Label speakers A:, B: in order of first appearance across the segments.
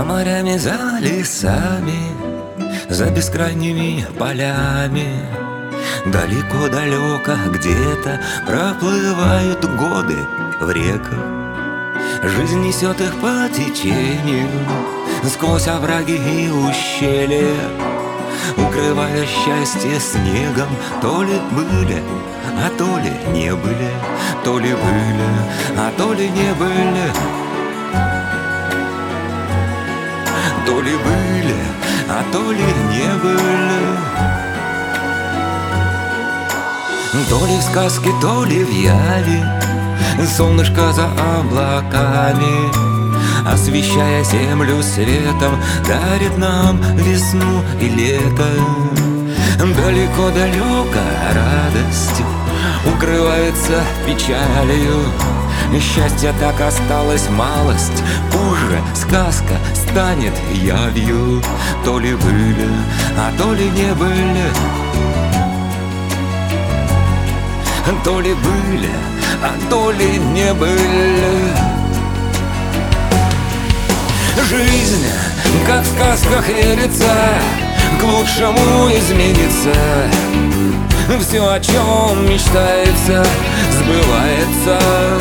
A: За морями, за лесами, за бескрайними полями, далеко-далеко где-то проплывают годы в реках. Жизнь несет их по течению сквозь овраги и ущелья, укрывая счастье снегом. То ли были, а то ли не были, то ли были, а то ли не были, то ли были, а то ли не были. То ли в сказке, то ли в яви солнышко за облаками, освещая землю светом, дарит нам весну и лето. Далеко-далеко радостью укрывается печалью. Счастья так осталась малость, позже сказка станет явью. То ли были, а то ли не были, то ли были, а то ли не были. Жизнь, как в сказках верится, к лучшему изменится. Все, о чем мечтается, сбывается.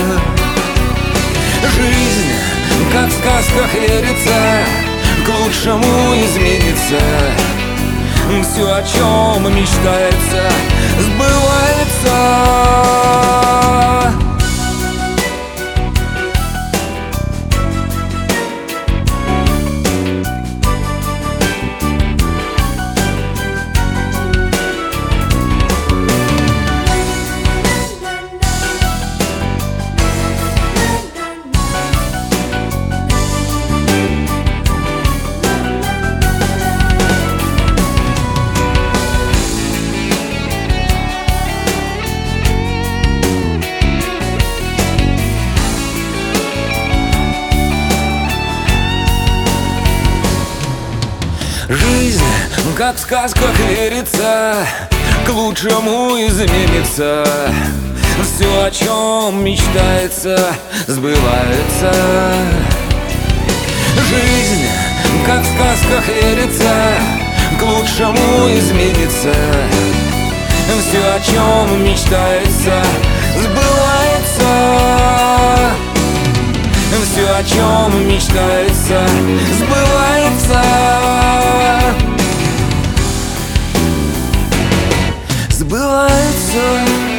A: Жизнь, как в сказках верится, к лучшему изменится. Все, о чем мечтается, сбывается. Жизнь, как в сказках верится, к лучшему изменится. Все, о чем мечтается, сбывается. Жизнь, как в сказках верится, к лучшему изменится. Все, о чем мечтается, сбывается. Все, о чем мечтается, сбывается. Сбывается.